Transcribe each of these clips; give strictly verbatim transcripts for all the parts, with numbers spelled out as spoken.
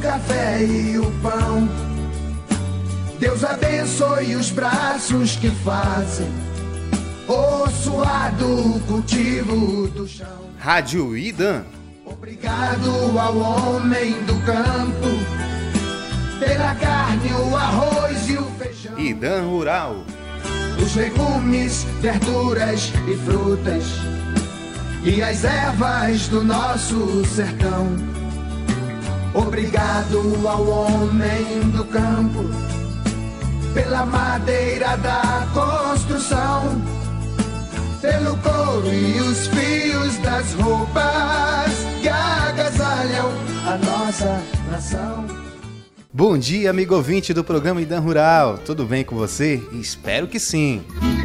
café e o pão. Deus abençoe os braços que fazem o suado cultivo do chão. Rádio Idam. Obrigado ao homem do campo pela carne, o arroz e o feijão. Idam Rural. Os legumes, verduras e frutas e as ervas do nosso sertão. Obrigado ao homem do campo pela madeira da construção, pelo couro e os fios das roupas que agasalham a nossa nação. Bom dia, amigo ouvinte do programa Idam Rural. Tudo bem com você? Espero que sim.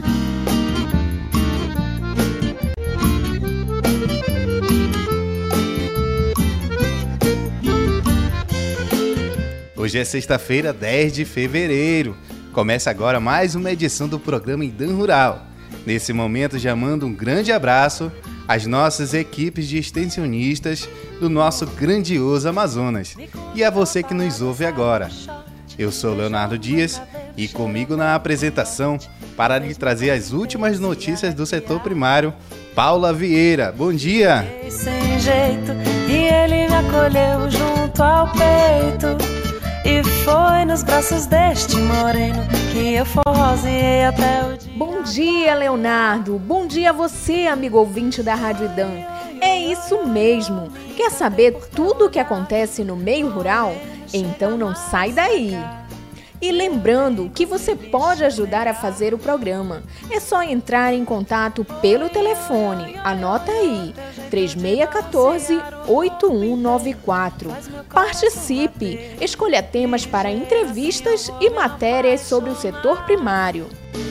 Hoje é sexta-feira, dez de fevereiro. Começa agora mais uma edição do programa Idam Rural. Nesse momento já mando um grande abraço às nossas equipes de extensionistas do nosso grandioso Amazonas e a você que nos ouve agora. Eu sou Leonardo Dias e comigo na apresentação, para lhe trazer as últimas notícias do setor primário, Paula Vieira. Bom dia! Sem jeito, e ele me acolheu junto ao peito. E foi nos braços deste moreno que eu forroseei até o dia. Bom dia, Leonardo. Bom dia a você, amigo ouvinte da Rádio Idam. É isso mesmo. Quer saber tudo o que acontece no meio rural? Então não sai daí. E lembrando que você pode ajudar a fazer o programa. É só entrar em contato pelo telefone. Anota aí, três seis um quatro, oito um nove quatro. Participe! Escolha temas para entrevistas e matérias sobre o setor primário.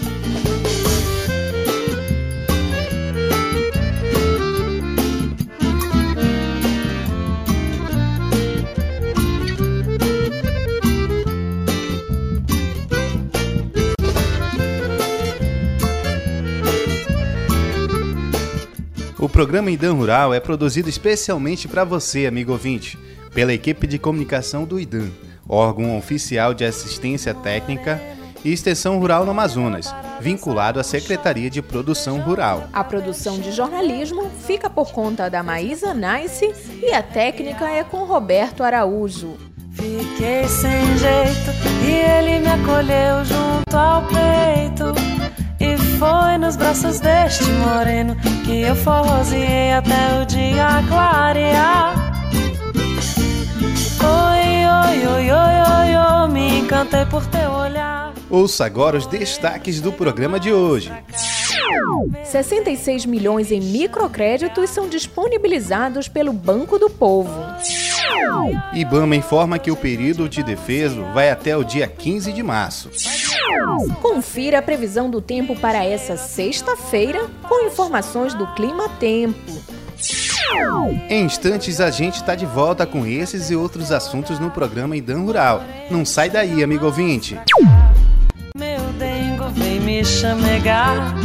O programa Idam Rural é produzido especialmente para você, amigo ouvinte, pela equipe de comunicação do Idam, órgão oficial de assistência técnica e extensão rural no Amazonas, vinculado à Secretaria de Produção Rural. A produção de jornalismo fica por conta da Maísa Nice e a técnica é com Roberto Araújo. Fiquei sem jeito e ele me acolheu junto ao peito. E foi nos braços deste moreno que eu forroseei até o dia clarear. Oi, oi, oi, oi, oi, oi, me encantei por teu olhar. Ouça agora os destaques do programa de hoje. sessenta e seis milhões em microcréditos são disponibilizados pelo Banco do Povo. IBAMA informa que o período de defeso vai até o dia quinze de março. Confira a previsão do tempo para essa sexta-feira com informações do Clima Tempo. Em instantes a gente está de volta com esses e outros assuntos no programa Idam Rural. Não sai daí, amigo ouvinte. Meu dengo vem me chamegar.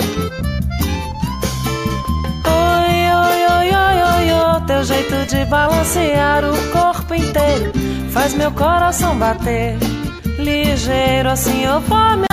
Oi, oi, oi, oi, oi, oi, teu jeito de balancear o corpo inteiro faz meu coração bater. Ligeiro assim eu vou me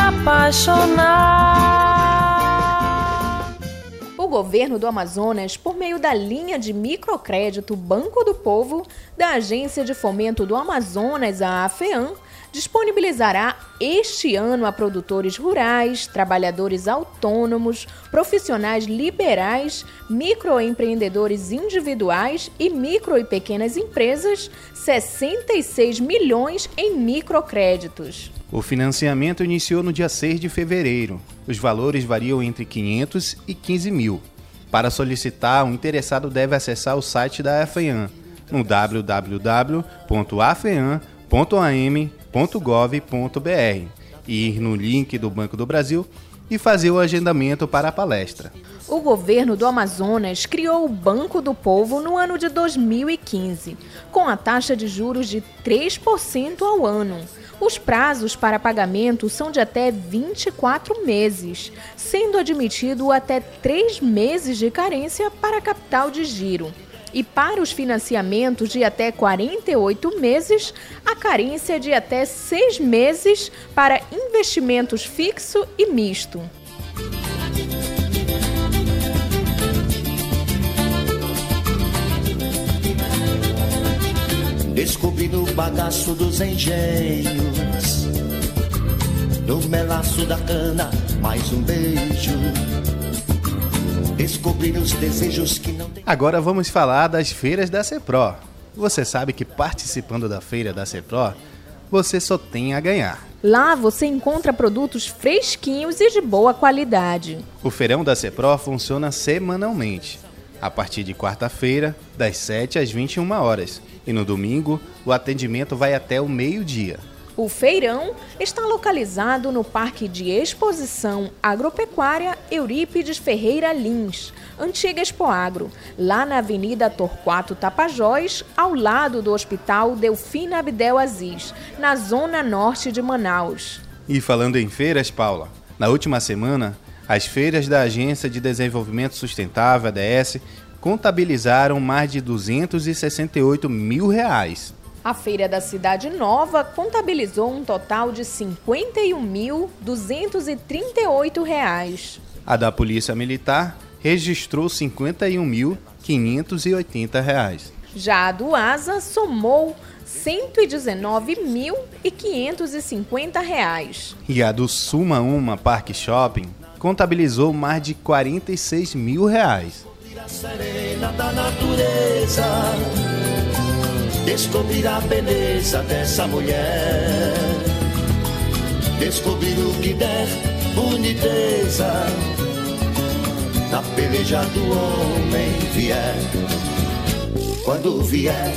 apaixonar. O governo do Amazonas, por meio da linha de microcrédito Banco do Povo, da Agência de Fomento do Amazonas, a AFEAM, disponibilizará este ano a produtores rurais, trabalhadores autônomos, profissionais liberais, microempreendedores individuais e micro e pequenas empresas sessenta e seis milhões em microcréditos. O financiamento iniciou no dia seis de fevereiro. Os valores variam entre quinhentos e quinze mil. Para solicitar, o interessado deve acessar o site da AFEAM no w w w ponto afeam ponto a m ponto gov ponto b r e ir no link do Banco do Brasil e fazer o agendamento para a palestra. O governo do Amazonas criou o Banco do Povo no ano de dois mil e quinze, com a taxa de juros de três por cento ao ano. Os prazos para pagamento são de até vinte e quatro meses, sendo admitido até três meses de carência para capital de giro. E para os financiamentos de até quarenta e oito meses, a carência é de até seis meses para investimentos fixo e misto. Descobri no bagaço dos engenhos, no melaço da cana, mais um beijo. Descobri os desejos que não tem... Agora vamos falar das feiras da CEPRO. Você sabe que participando da feira da CEPRO, você só tem a ganhar. Lá você encontra produtos fresquinhos e de boa qualidade. O feirão da CEPRO funciona semanalmente, a partir de quarta-feira, das sete às vinte e uma horas. E no domingo, o atendimento vai até o meio-dia. O feirão está localizado no Parque de Exposição Agropecuária Eurípides Ferreira Lins, antiga Expoagro, lá na Avenida Torquato Tapajós, ao lado do Hospital Delfina Abdel Aziz, na zona norte de Manaus. E falando em feiras, Paula, na última semana, as feiras da Agência de Desenvolvimento Sustentável, A D S, contabilizaram mais de duzentos e sessenta e oito mil reais. A Feira da Cidade Nova contabilizou um total de cinquenta e um mil duzentos e trinta e oito reais. A da Polícia Militar registrou cinquenta e um mil quinhentos e oitenta reais. Já a do ASA somou cento e dezenove mil quinhentos e cinquenta reais. E a do Suma Uma Parque Shopping contabilizou mais de quarenta e seis mil reais. Serena da natureza, descobrir a beleza dessa mulher, descobrir o que der boniteza, na peleja do homem vier, quando vier.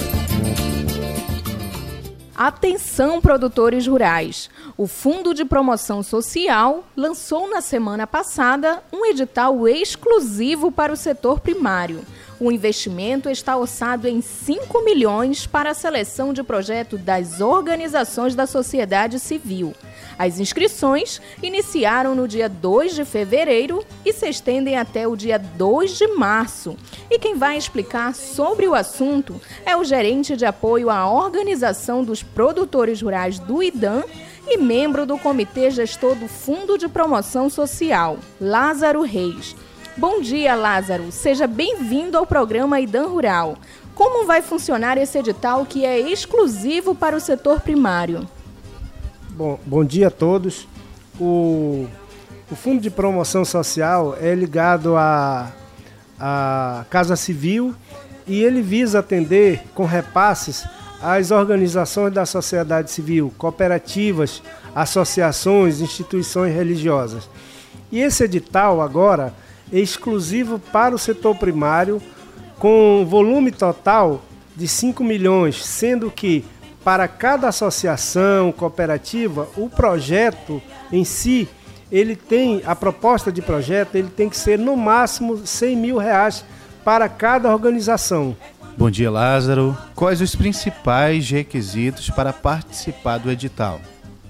Atenção, produtores rurais! O Fundo de Promoção Social lançou na semana passada um edital exclusivo para o setor primário. O investimento está orçado em cinco milhões para a seleção de projetos das organizações da sociedade civil. As inscrições iniciaram no dia dois de fevereiro e se estendem até o dia dois de março. E quem vai explicar sobre o assunto é o gerente de apoio à Organização dos Produtores Rurais do IDAM e membro do Comitê Gestor do Fundo de Promoção Social, Lázaro Reis. Bom dia, Lázaro. Seja bem-vindo ao programa IDAM Rural. Como vai funcionar esse edital que é exclusivo para o setor primário? Bom, bom dia a todos. O, o Fundo de Promoção Social é ligado à, à Casa Civil e ele visa atender com repasses as organizações da sociedade civil, cooperativas, associações, instituições religiosas. E esse edital agora é exclusivo para o setor primário, com volume total de cinco milhões, sendo que para cada associação, cooperativa, o projeto em si, ele tem, a proposta de projeto, ele tem que ser no máximo cem mil reais para cada organização. Bom dia, Lázaro. Quais os principais requisitos para participar do edital?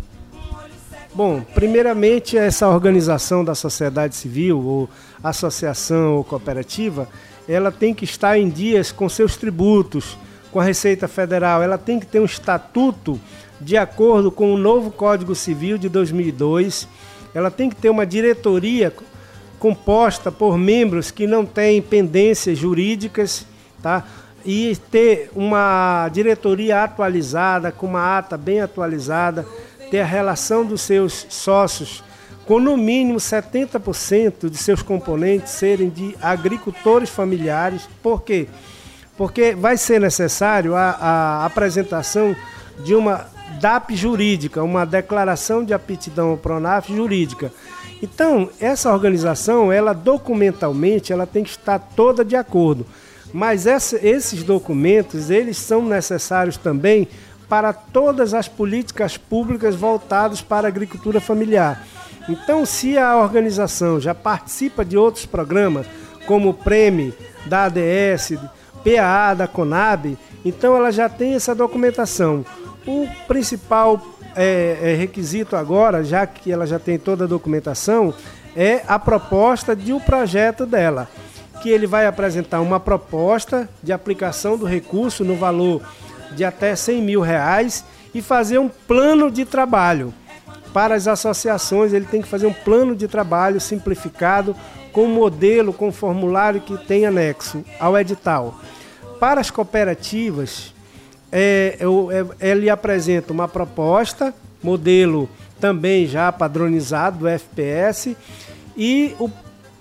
Bom, primeiramente, essa organização da sociedade civil, ou associação ou cooperativa, ela tem que estar em dias com seus tributos, com a Receita Federal. Ela tem que ter um estatuto de acordo com o novo Código Civil de dois mil e dois. Ela tem que ter uma diretoria composta por membros que não têm pendências jurídicas, tá? E ter uma diretoria atualizada, com uma ata bem atualizada, ter a relação dos seus sócios com no mínimo setenta por cento de seus componentes serem de agricultores familiares. Por quê? Porque vai ser necessário a, a apresentação de uma D A P jurídica, uma declaração de aptidão ao PRONAF jurídica. Então, essa organização, ela documentalmente, ela tem que estar toda de acordo. Mas essa, esses documentos, eles são necessários também para todas as políticas públicas voltadas para a agricultura familiar. Então, se a organização já participa de outros programas, como o PREME, da A D S, P A A, da CONAB, então ela já tem essa documentação. O principal é, é, requisito agora, já que ela já tem toda a documentação, é a proposta de um projeto dela. que ele vai apresentar uma proposta de aplicação do recurso no valor de até cem mil reais e fazer um plano de trabalho. Para as associações, ele tem que fazer um plano de trabalho simplificado, com modelo, com formulário que tem anexo ao edital. Para as cooperativas, é, é, ele apresenta uma proposta, modelo também já padronizado do F P S, e o,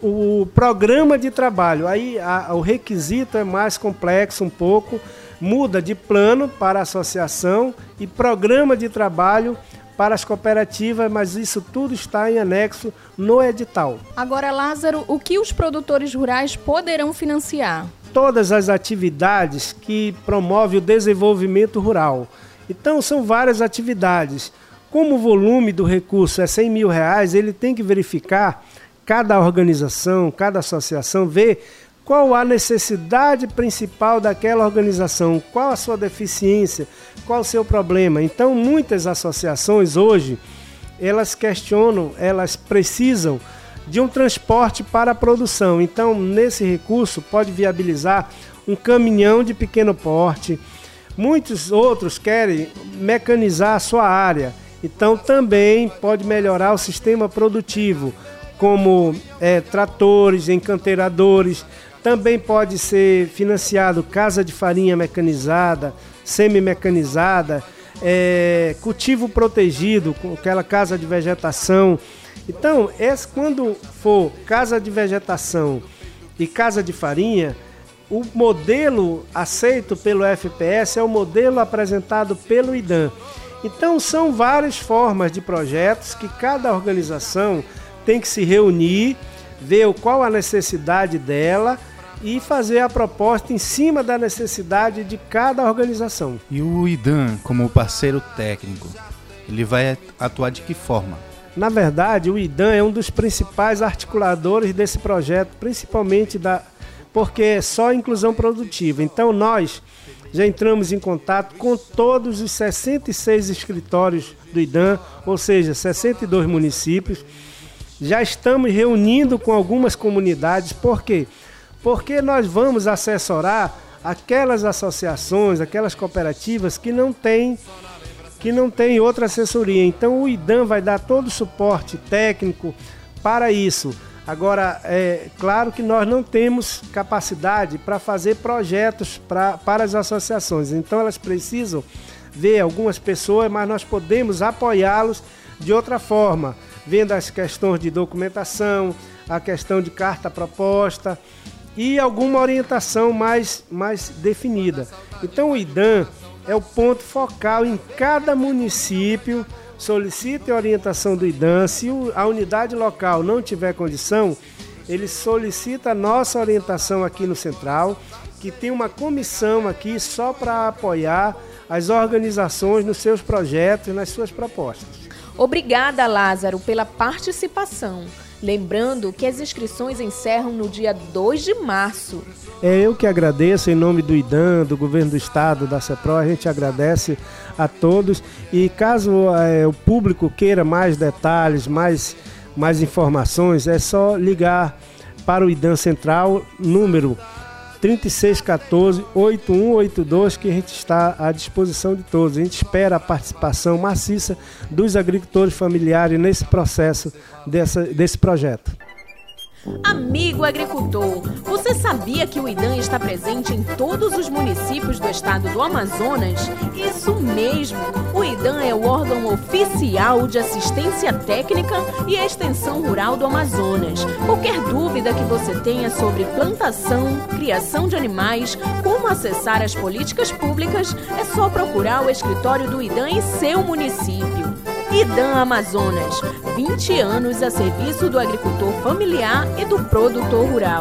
o programa de trabalho. Aí a, o requisito é mais complexo um pouco, muda de plano para a associação e programa de trabalho para as cooperativas, mas isso tudo está em anexo no edital. Agora, Lázaro, o que os produtores rurais poderão financiar? Todas as atividades que promovem o desenvolvimento rural. Então, são várias atividades. Como o volume do recurso é cem mil reais, ele tem que verificar, cada organização, cada associação, ver qual a necessidade principal daquela organização, qual a sua deficiência, qual o seu problema. Então, muitas associações hoje, elas questionam, elas precisam de um transporte para a produção. Então, nesse recurso, pode viabilizar um caminhão de pequeno porte. Muitos outros querem mecanizar a sua área. Então, também pode melhorar o sistema produtivo, como é, tratores, encanteiradores. Também pode ser financiado casa de farinha mecanizada, semi-mecanizada, é, cultivo protegido, com aquela casa de vegetação. Então, esse, quando for casa de vegetação e casa de farinha, o modelo aceito pelo F P S é o modelo apresentado pelo IDAM. Então, são várias formas de projetos que cada organização tem que se reunir, ver qual a necessidade dela e fazer a proposta em cima da necessidade de cada organização. E o IDAM, como parceiro técnico, ele vai atuar de que forma? Na verdade, o IDAM é um dos principais articuladores desse projeto, principalmente da, porque é só inclusão produtiva. Então, nós já entramos em contato com todos os sessenta e seis escritórios do IDAM, ou seja, sessenta e dois municípios. Já estamos reunindo com algumas comunidades. Por quê? Porque nós vamos assessorar aquelas associações, aquelas cooperativas que não têm que não têm outra assessoria. Então o IDAM vai dar todo o suporte técnico para isso. Agora, é claro que nós não temos capacidade para fazer projetos pra, para as associações. Então elas precisam ver algumas pessoas, mas nós podemos apoiá-los de outra forma, vendo as questões de documentação, a questão de carta proposta e alguma orientação mais, mais definida. Então o IDAM é o ponto focal em cada município, solicita a orientação do IDAM. Se a unidade local não tiver condição, ele solicita a nossa orientação aqui no Central, que tem uma comissão aqui só para apoiar as organizações nos seus projetos, nas suas propostas. Obrigada, Lázaro, pela participação. Lembrando que as inscrições encerram no dia dois de março. É eu que agradeço em nome do IDAM, do Governo do Estado, da CEPRO, a gente agradece a todos. E caso é, o público queira mais detalhes, mais, mais informações, é só ligar para o IDAM Central, número trinta e seis quatorze, oitenta e um oitenta e dois, que a gente está à disposição de todos. A gente espera a participação maciça dos agricultores familiares nesse processo dessa, desse projeto. Amigo agricultor, você sabia que o IDAM está presente em todos os municípios do estado do Amazonas? Isso mesmo! O IDAM é o órgão oficial de assistência técnica e extensão rural do Amazonas. Qualquer dúvida que você tenha sobre plantação, criação de animais, como acessar as políticas públicas, é só procurar o escritório do IDAM em seu município. IDAM Amazonas, vinte anos a serviço do agricultor familiar e do produtor rural.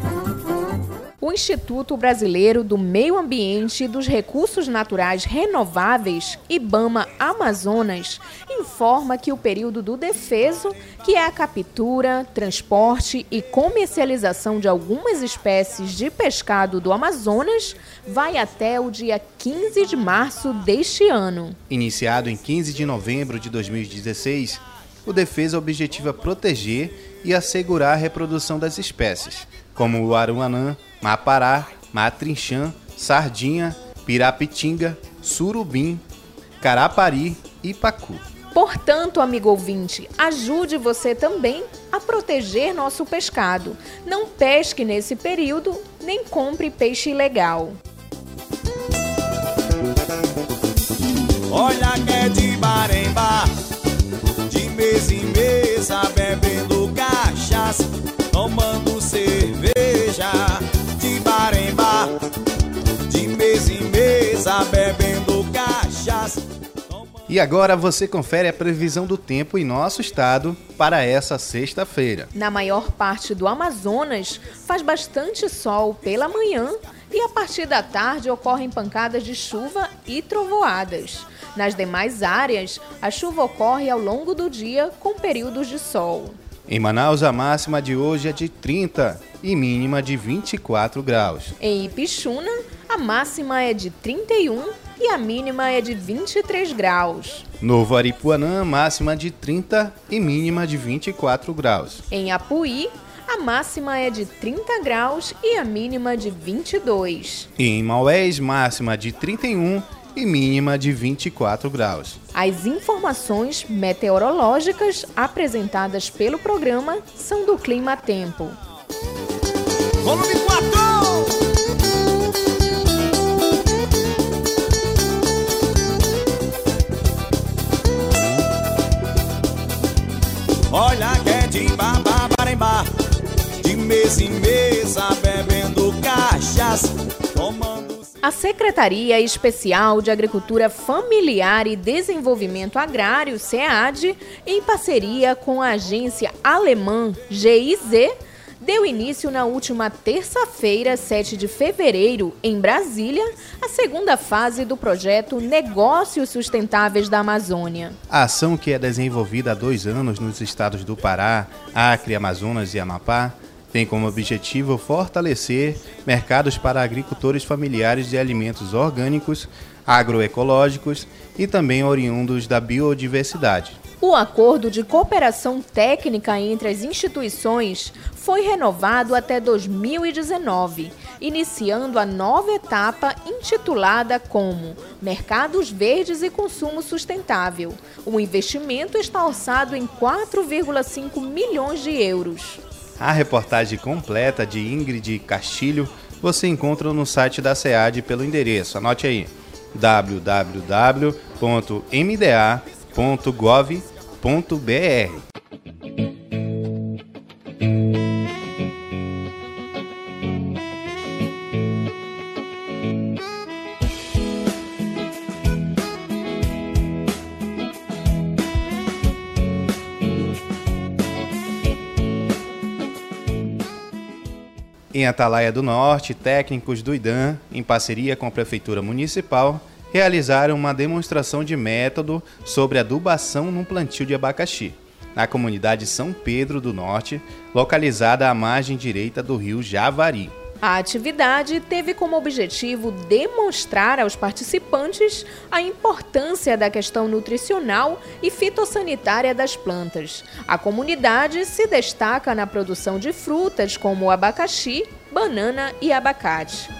O Instituto Brasileiro do Meio Ambiente e dos Recursos Naturais Renováveis, IBAMA Amazonas, informa que o período do defeso, que é a captura, transporte e comercialização de algumas espécies de pescado do Amazonas, vai até o dia quinze de março deste ano. Iniciado em quinze de novembro de dois mil e dezesseis, o defesa objetiva proteger e assegurar a reprodução das espécies, como o aruanã, mapará, matrinchã, sardinha, pirapitinga, surubim, carapari e pacu. Portanto, amigo ouvinte, ajude você também a proteger nosso pescado. Não pesque nesse período, nem compre peixe ilegal. Olha que é de bar em bar, de mesa em mesa, bebendo cachaça, tomando cerveja. De bar em bar, de mesa em mesa, bebendo cachaça. E agora você confere a previsão do tempo em nosso estado para essa sexta-feira. Na maior parte do Amazonas, faz bastante sol pela manhã e a partir da tarde ocorrem pancadas de chuva e trovoadas. Nas demais áreas, a chuva ocorre ao longo do dia com períodos de sol. Em Manaus, a máxima de hoje é de trinta e mínima de vinte e quatro graus. Em Ipixuna, a máxima é de trinta e um e a mínima é de vinte e três graus. Novo Aripuanã, máxima de trinta e mínima de vinte e quatro graus. Em Apuí, a máxima é de trinta graus e a mínima de vinte e dois. E em Maués, máxima de trinta e um e mínima de vinte e quatro graus. As informações meteorológicas apresentadas pelo programa são do Clima Tempo. Volume quatro! Olha que é de bar, bar, bar em bar, de mesa em mesa, bebendo cachaça, tomando... A Secretaria Especial de Agricultura Familiar e Desenvolvimento Agrário, SEAD, em parceria com a agência alemã G I Z, deu início na última terça-feira, sete de fevereiro, em Brasília, a segunda fase do projeto Negócios Sustentáveis da Amazônia. A ação, que é desenvolvida há dois anos nos estados do Pará, Acre, Amazonas e Amapá, tem como objetivo fortalecer mercados para agricultores familiares de alimentos orgânicos, agroecológicos e também oriundos da biodiversidade. O acordo de cooperação técnica entre as instituições foi renovado até dois mil e dezenove, iniciando a nova etapa intitulada como Mercados Verdes e Consumo Sustentável. O investimento está orçado em quatro vírgula cinco milhões de euros. A reportagem completa de Ingrid Castilho você encontra no site da SEAD pelo endereço, anote aí, w w w ponto m d a ponto gov ponto b r. Em Atalaia do Norte, técnicos do IDAM, em parceria com a Prefeitura Municipal, realizaram uma demonstração de método sobre adubação num plantio de abacaxi, na comunidade São Pedro do Norte, localizada à margem direita do rio Javari. A atividade teve como objetivo demonstrar aos participantes a importância da questão nutricional e fitossanitária das plantas. A comunidade se destaca na produção de frutas como abacaxi, banana e abacate.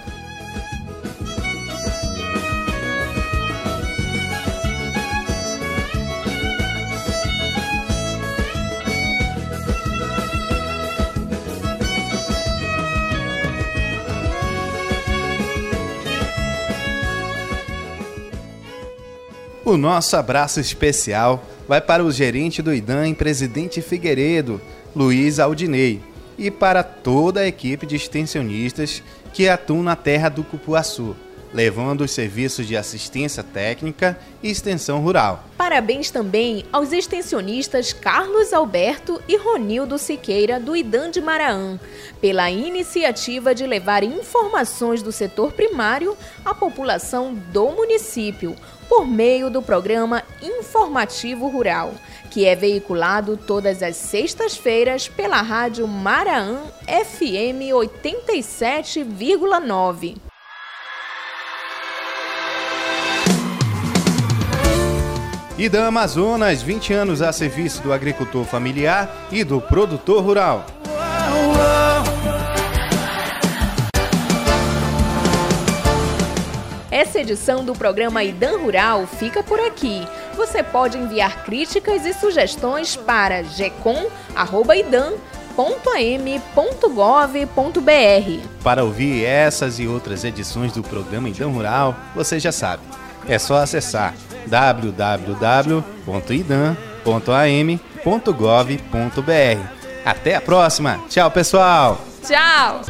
O nosso abraço especial vai para o gerente do IDAM em Presidente Figueiredo, Luiz Aldinei, e para toda a equipe de extensionistas que atuam na terra do Cupuaçu, levando os serviços de assistência técnica e extensão rural. Parabéns também aos extensionistas Carlos Alberto e Ronildo Siqueira, do IDAM de Maraã, pela iniciativa de levar informações do setor primário à população do município, por meio do programa Informativo Rural, que é veiculado todas as sextas-feiras pela rádio Maraã F M oitenta e sete vírgula nove. IDAN Amazonas, vinte anos a serviço do agricultor familiar e do produtor rural. Essa edição do programa IDAN Rural fica por aqui. Você pode enviar críticas e sugestões para gecom arroba idan ponto a m ponto gov ponto b r. Para ouvir essas e outras edições do programa IDAN Rural, você já sabe, é só acessar w w w ponto idan ponto a m ponto gov ponto b r. Até a próxima! Tchau, pessoal! Tchau!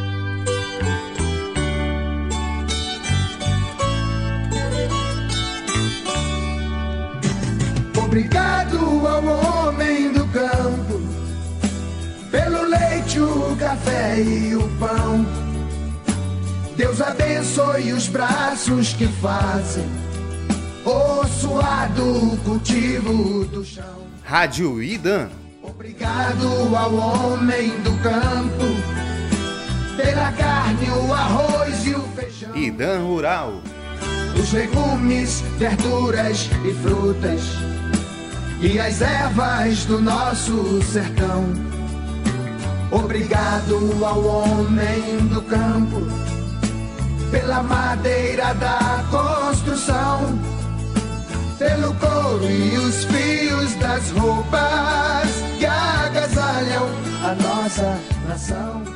Obrigado ao homem do campo, pelo leite, o café e o pão. Deus abençoe os braços que fazem o suado cultivo do chão. Rádio IDAN. Obrigado ao homem do campo, pela carne, o arroz e o feijão. IDAN Rural. Os legumes, verduras e frutas, e as ervas do nosso sertão. Obrigado ao homem do campo, pela madeira da construção, pelo couro e os fios das roupas que agasalham a nossa nação.